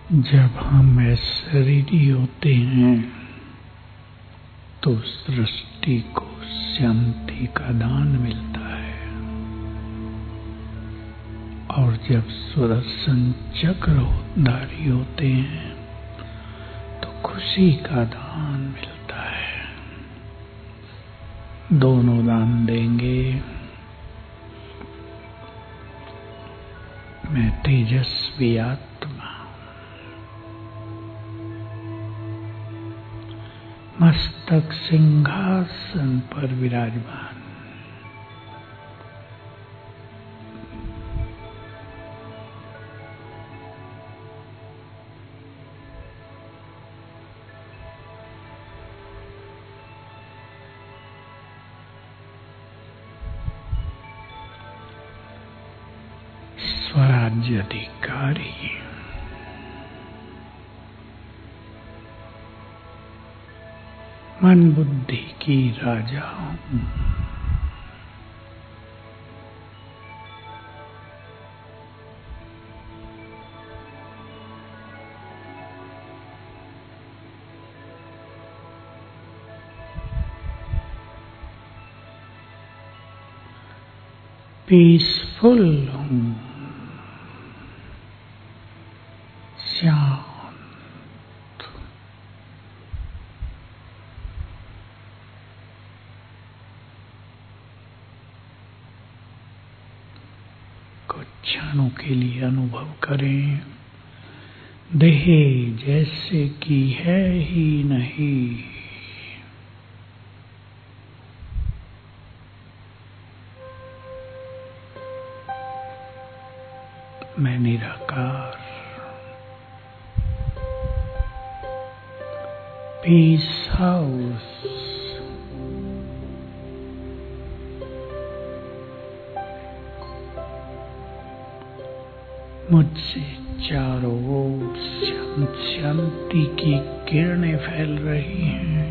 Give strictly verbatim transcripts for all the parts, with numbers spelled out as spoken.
जब हम ऐश्वर्य होते हैं तो सृष्टि को शांति का दान मिलता है, और जब सुदर्शन चक्रधारी होते हैं तो खुशी का दान मिलता है। दोनों दान देंगे। मैं तेजस्वी आत्मा मस्तक सिंहासन पर विराजमान, स्वराज्य अधिकारी, मन बुद्धि की राजा हूँ। पीसफुल हूँ, शांत। कुछ क्षणों के लिए अनुभव करें, देह जैसे कि है ही नहीं। मैं निराकार, पीस हाउस, मुझसे चारों ओर शांति की किरणें फैल रही हैं।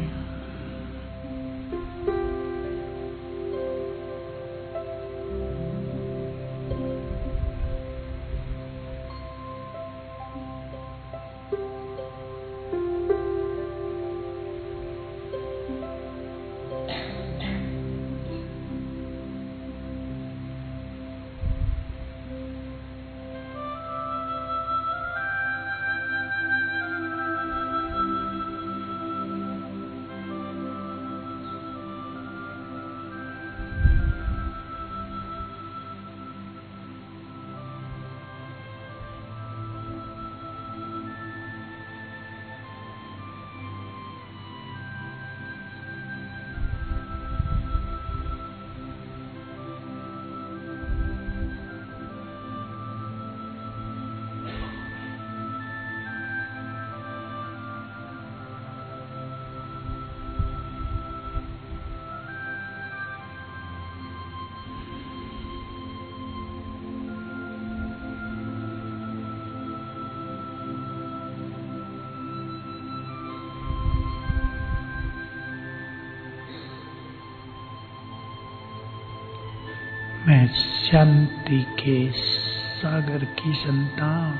मैं शांति के सागर की संतान,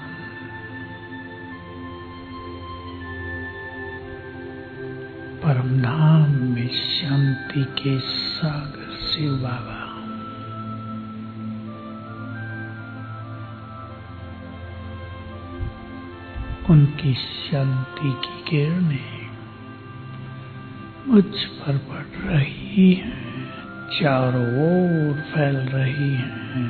परम धाम में शांति के सागर शिव बाबा। उनकी शांति की किरणें मुझ पर पड़ रही हैं, चारों ओर फैल रही हैं।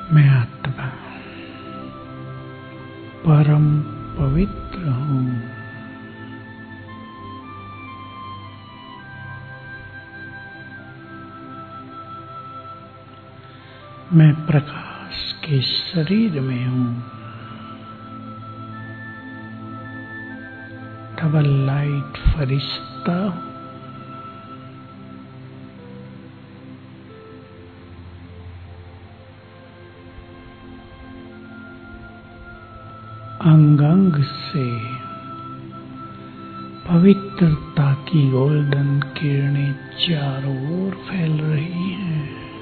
मैं आत्मा परम पवित्र हूँ। मैं प्रकाश के शरीर में हूँ। डबल लाइट फरिश्ता हूँ। अंग अंग से पवित्रता की गोल्डन किरणें चारों ओर फैल रही हैं।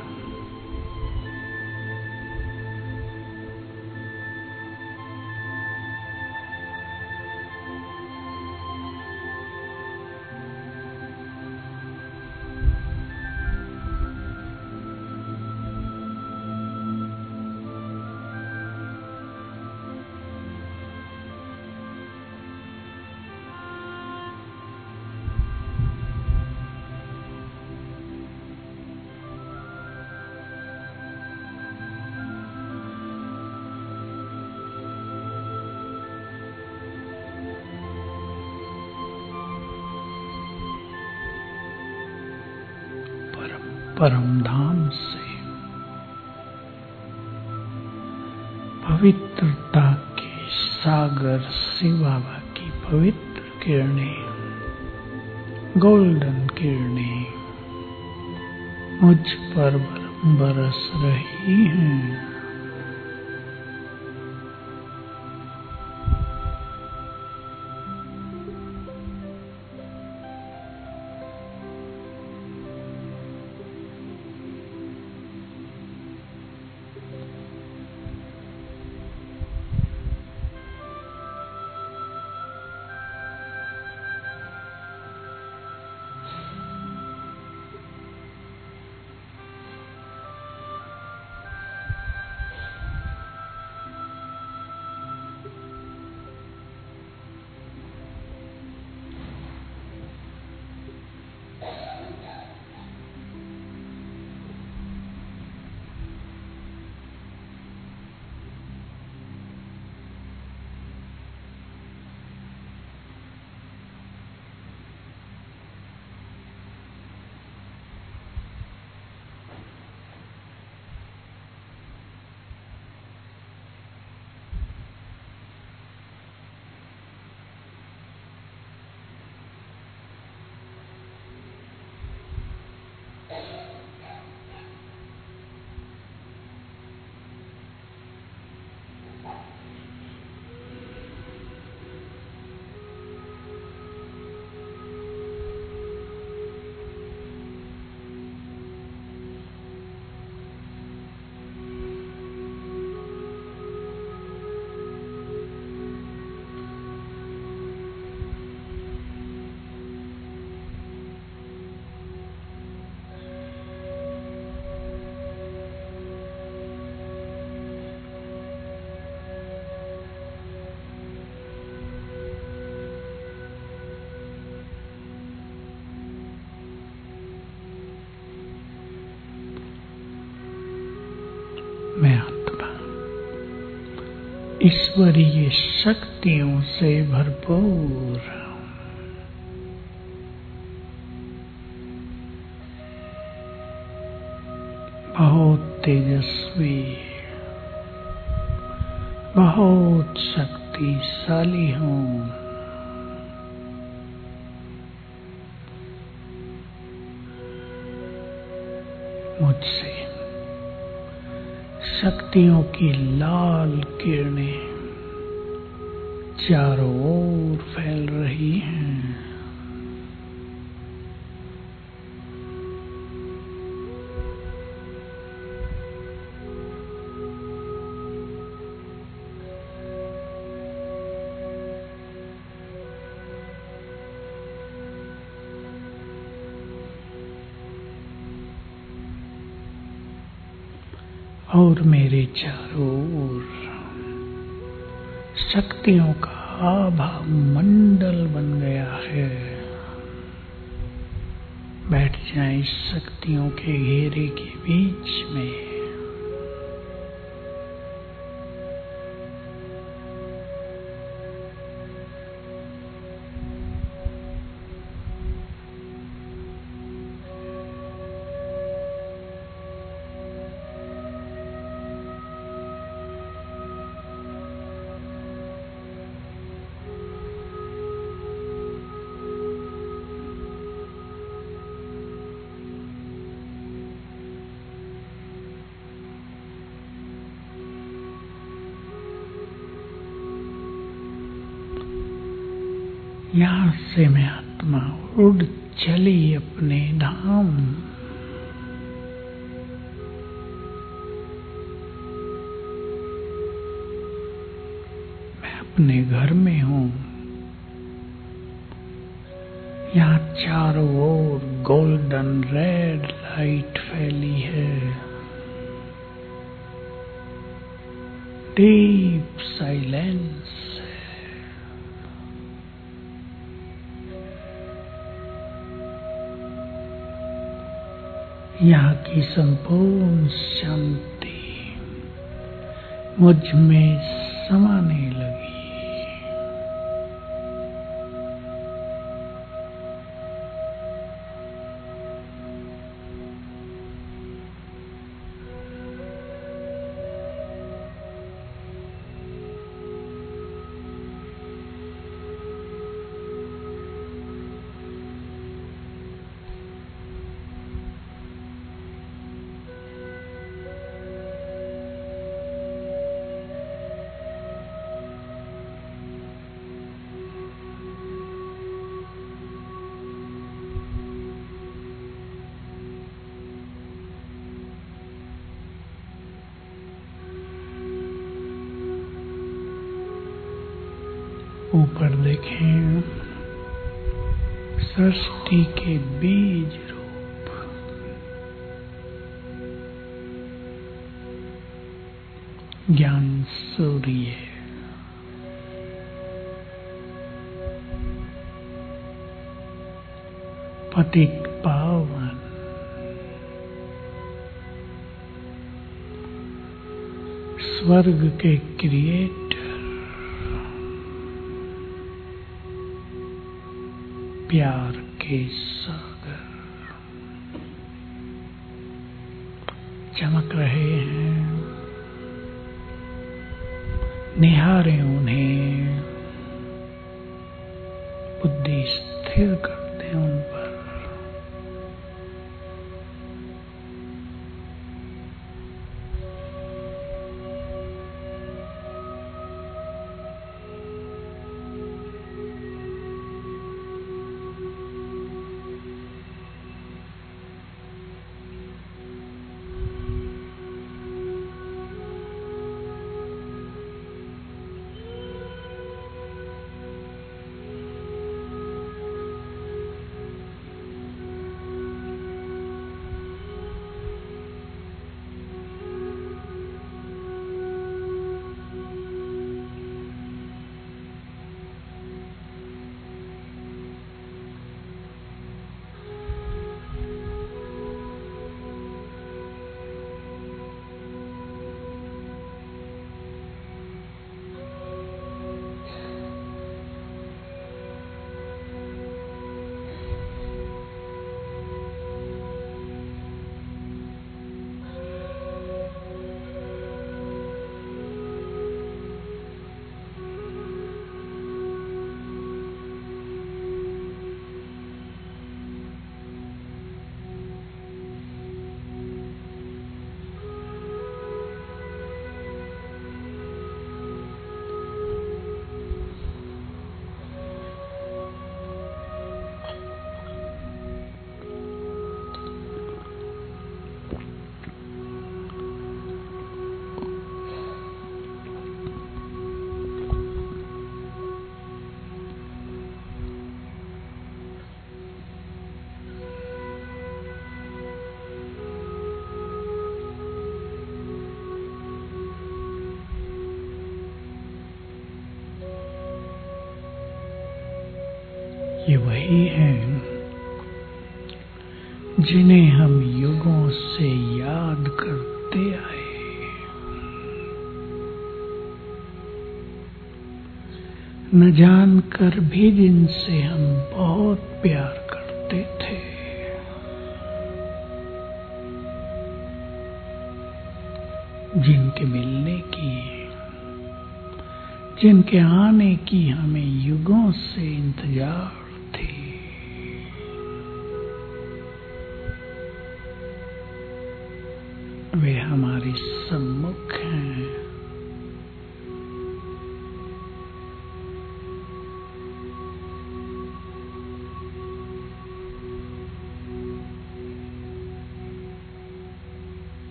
परम धाम से पवित्रता के सागर शिव बाबा की पवित्र किरणें, गोल्डन किरणें मुझ पर बरस रही हैं। मैं आत्मा ईश्वरीय शक्तियों से भरपूर, बहुत तेजस्वी, बहुत शक्तिशाली हूँ। मुझसे शक्तियों की लाल किरणें चारों ओर फैल रही हैं। और मेरे चारों ओर शक्तियों का आभा मंडल बन गया है। बैठ जाएं इस शक्तियों के घेरे के बीच में। यहाँ से मैं आत्मा उड़ चली अपने धाम। मैं अपने घर में हूँ। यहाँ चारों ओर गोल्डन रेड लाइट फैली है। डीप साइलेंस है। यहाँ की संपूर्ण शांति मुझ में समाने लगी। ऊपर देखें, सृष्टि के बीज रूप ज्ञान सूर्य, पतित पावन, स्वर्ग के क्रिएटर, प्यार के सागर चमक रहे हैं। निहारें उन्हें, बुद्धि स्थिर कर दें उन पर। ये वही हैं जिन्हें हम युगों से याद करते आए। न जानकर भी जिनसे हम बहुत प्यार करते थे। जिनके मिलने की, जिनके आने की हमें युगों से इंतजार थी। वे हमारे सम्मुख हैं।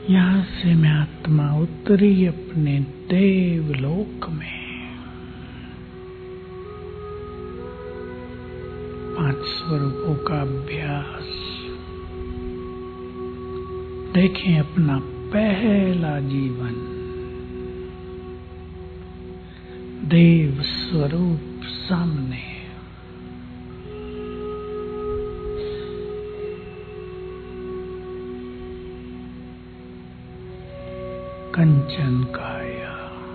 यहाँ से मैं आत्मा उतरी अपने देवलोक में। पांच स्वरूपों का अभ्यास। देखें अपना पहला जीवन देव स्वरूप सामने। कंचन काया,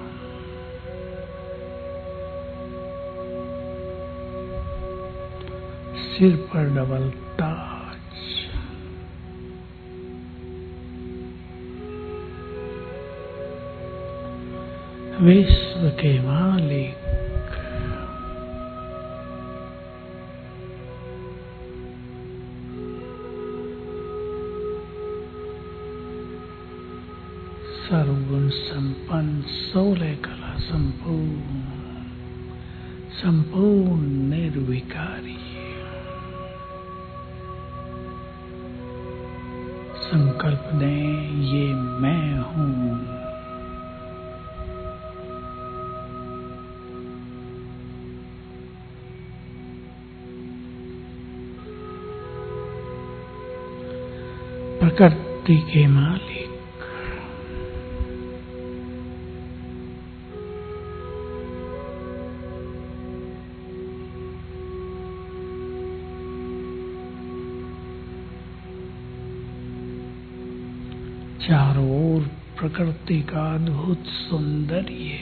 सिर पर डबल ताज, विश्व के मालिक, सर्वगुण संपन्न, सोलह कला संपूर्ण, संपूर्ण निर्विकारी, संकल्प दें ये मैं हूँ। प्रकृति के मालिक, चारों ओर प्रकृति का अद्भुत सौंदर्य,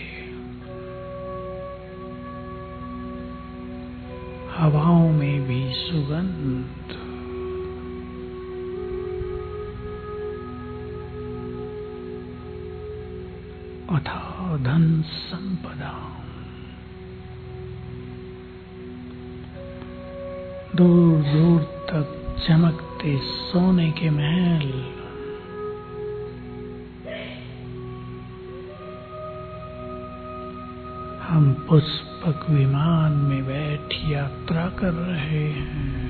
हवाओं में भी सुगंध, अथाह धन संपदा, दूर दूर तक चमकते सोने के महल, हम पुष्पक विमान में बैठ यात्रा कर रहे हैं।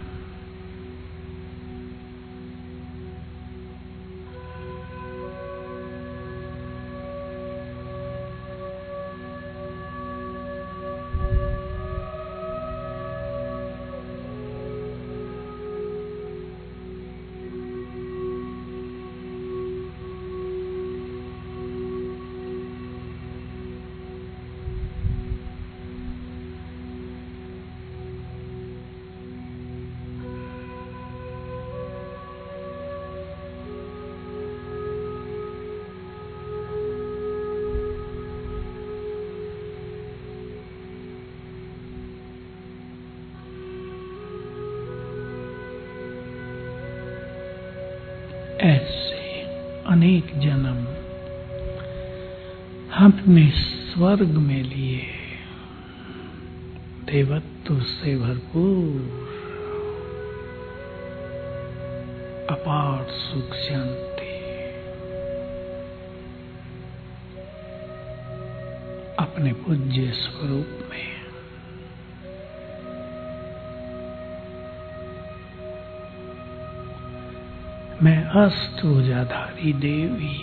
ऐसे अनेक जन्म हमने स्वर्ग में लिए, देवत्व से भरपूर, अपार सुख शांति, अपने पूज्य स्वरूप में। मैं अष्टभुजाधारी देवी,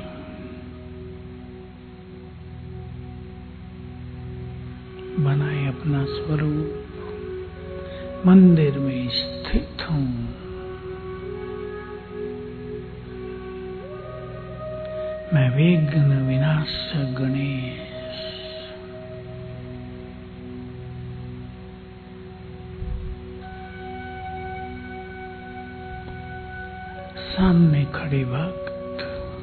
बनाए अपना स्वरूप, मंदिर में स्थित हूँ। मैं विघ्न विनाशक गणेश, सामने खड़े भक्त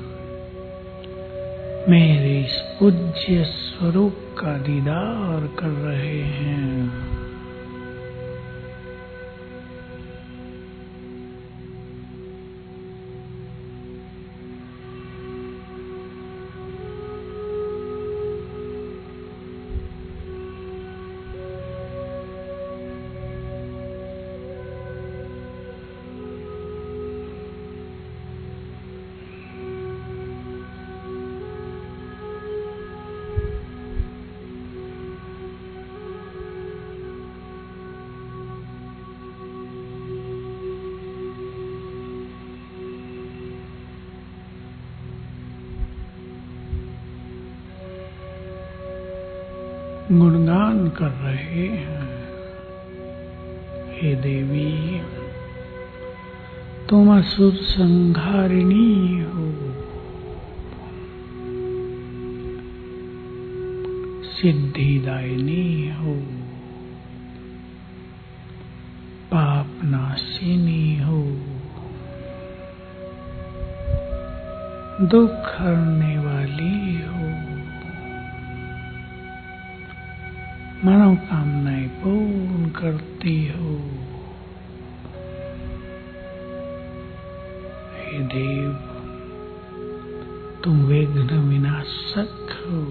मेरे इस पूज्य स्वरूप का दीदार कर रहे हैं। गुणगान कर रहे हैं। हे देवी, तुम असुर संहारिणी हो, सिद्धिदायिनी हो, पाप नाशिनी हो, दुख हरने वाली हो, मनोकामनाएं पूर्ण करती हो। हे देव, तुम विघ्न विनाशक हो,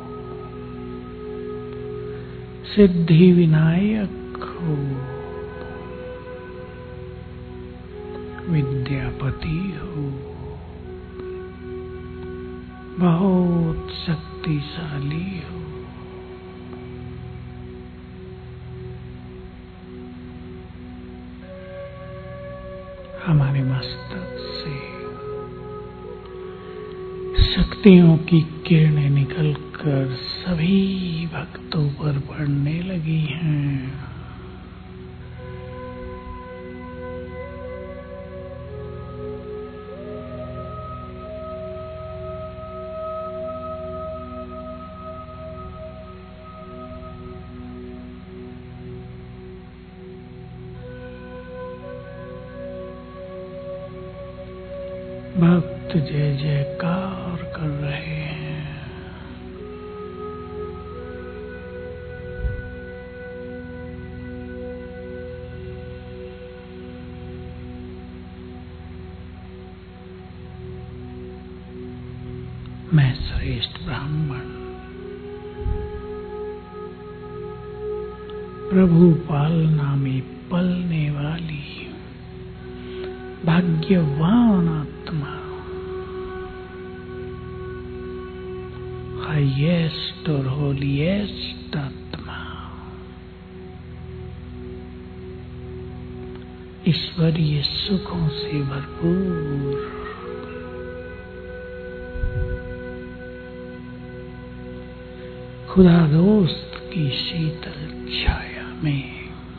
सिद्धि विनायक हो, विद्यापति हो, बहुत शक्तिशाली हो। हमारे मस्तक से शक्तियों की किरणें निकलकर सभी भक्तों पर पड़ने लगी हैं। भक्त जय जयकार कर रहे हैं। मैं श्रेष्ठ ब्राह्मण, प्रभु पालना में पलने वाली भाग्यवान आत्मा, हाईएस्ट और होलीएस्ट आत्मा, ईश्वरीय सुखों से भरपूर, खुदा दोस्त की शीतल छाया में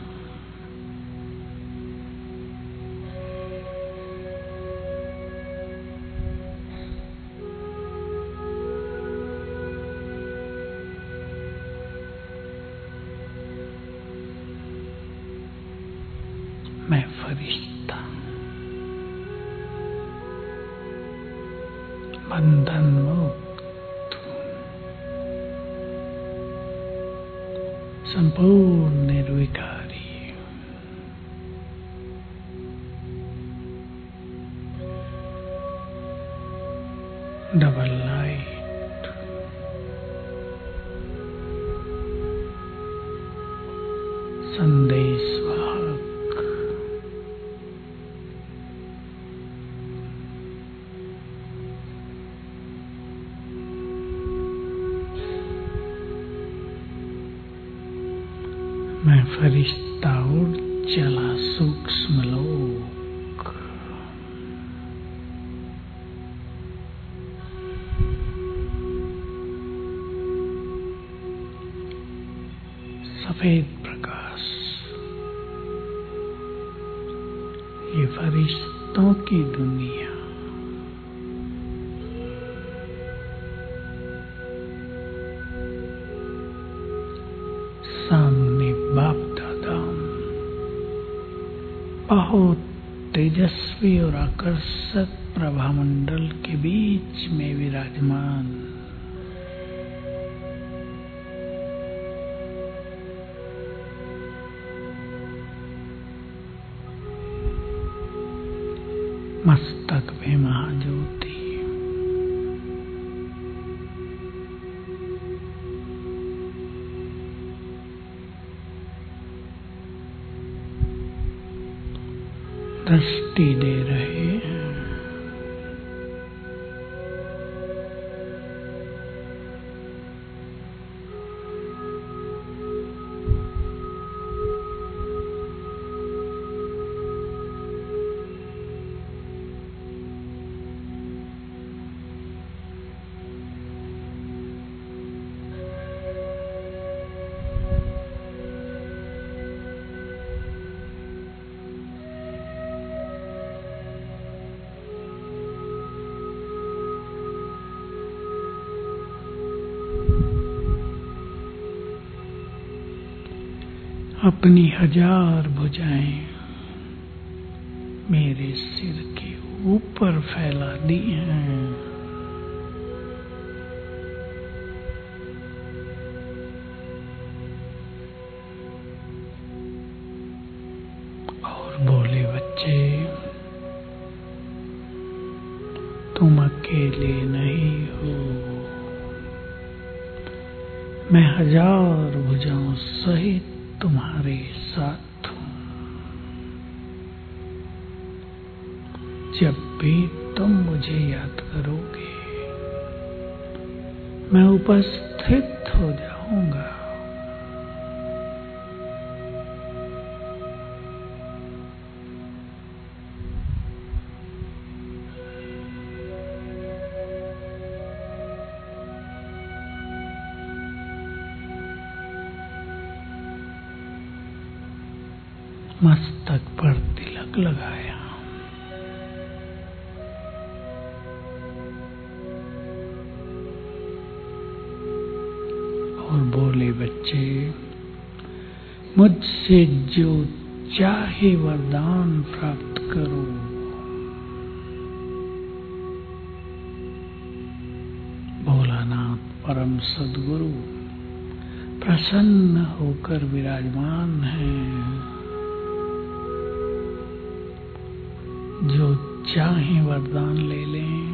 मैं फरिश्ता, बंधन मुक्त, संपूर्ण निर्विकारी, डबल लाइट, संदेशवाहक, मैं फरिश्ता उड़ चला सूक्ष्म लोक, सफेद प्रकाश, ये फरिश्तों की दुनिया, सामने बाप दादा बहुत तेजस्वी और आकर्षक प्रभामंडल के बीच में विराजमान, मस्तक में महाज्योति, दृष्टि दे रहे हैं। अपनी हजार भुजाएं मेरे सिर के ऊपर फैला दी हैं। और बोले, बच्चे तुम अकेले नहीं हो, मैं हजार भुजाओं सहित तुम्हारे साथ हूँ। जब भी तुम मुझे याद करोगे, मैं उपस्थित हो जाऊंगा। मस्तक पर तिलक लगाया और बोले, बच्चे मुझसे जो चाहे वरदान प्राप्त करो। भोलानाथ परम सद्गुरु प्रसन्न होकर विराजमान हैं। जो चाहे वरदान ले लें।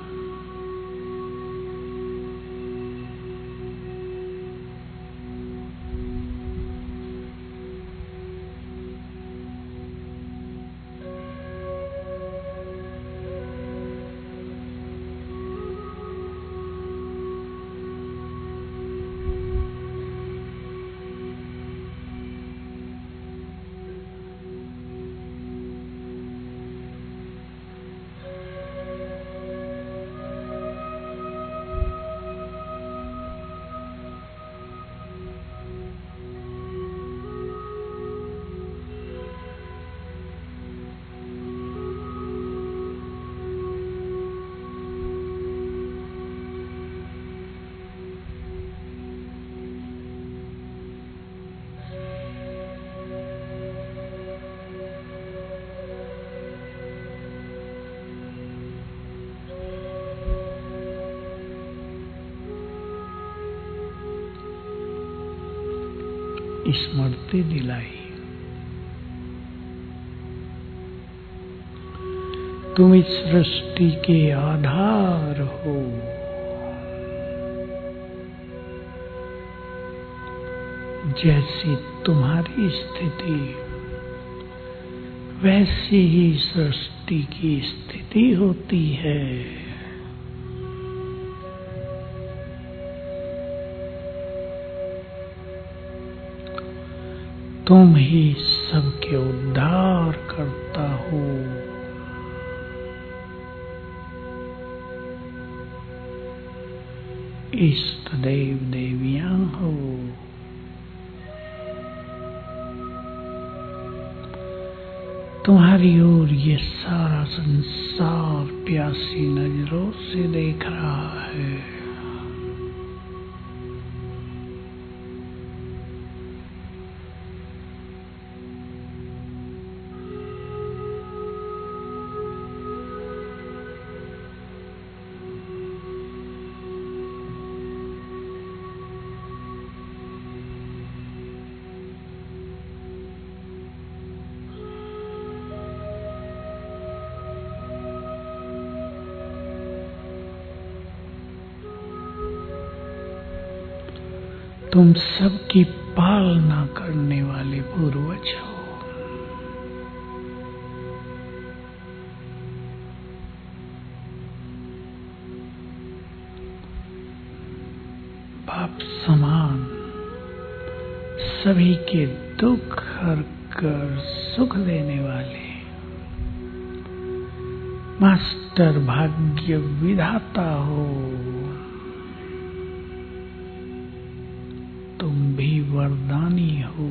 स्मृति दिलाई, तुम इस सृष्टि के आधार हो। जैसी तुम्हारी स्थिति, वैसी ही सृष्टि की स्थिति होती है। तुम ही सबके उद्धार करता हो। इष्ट देव देवियां हो। तुम्हारी ओर ये सारा संसार प्यासी नजरों से देख रहा है। तुम सबकी पालना करने वाले पूर्वज हो। बाप समान सभी के दुख हर कर सुख देने वाले मास्टर भाग्य विधाता हो। तुम भी वरदानी हो।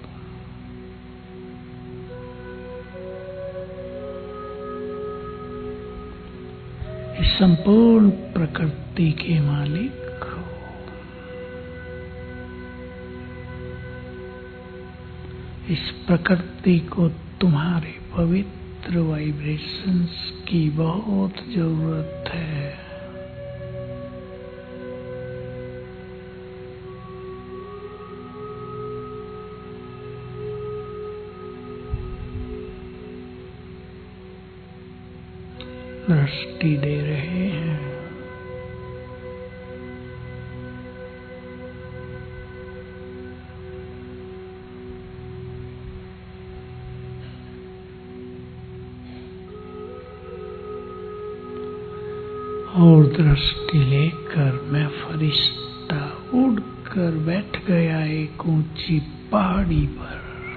इस संपूर्ण प्रकृति के मालिक हो। इस प्रकृति को तुम्हारे पवित्र वाइब्रेशंस की बहुत जरूरत है। दृष्टि दे रहे हैं। और दृष्टि लेकर मैं फरिश्ता उड़कर बैठ गया एक ऊंची पहाड़ी पर।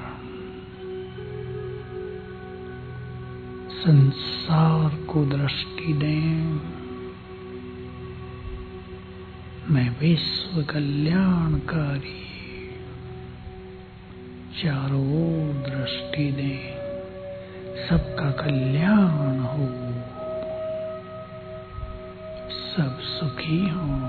संसार को दृष्टि दें, मैं विश्व कल्याणकारी। चारों ओर दृष्टि दें, सबका कल्याण हो, सब सुखी हों।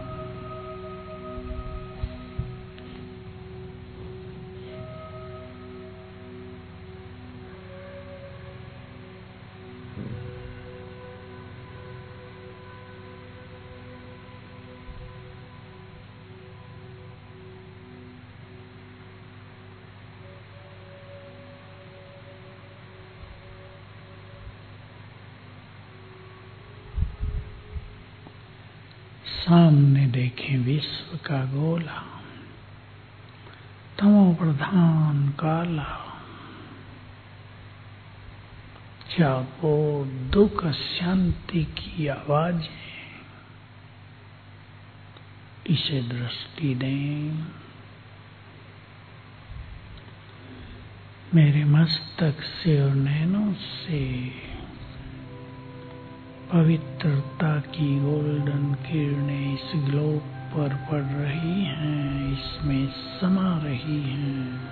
सामने देखें विश्व का गोला, तमो प्रधान काला। चारों दुख शांति की आवाजें, इसे दृष्टि दें। मेरे मस्तक से और नैनों से पवित्रता की गोल्डन किरणें इस ग्लोब पर पड़ रही हैं, इसमें समा रही हैं।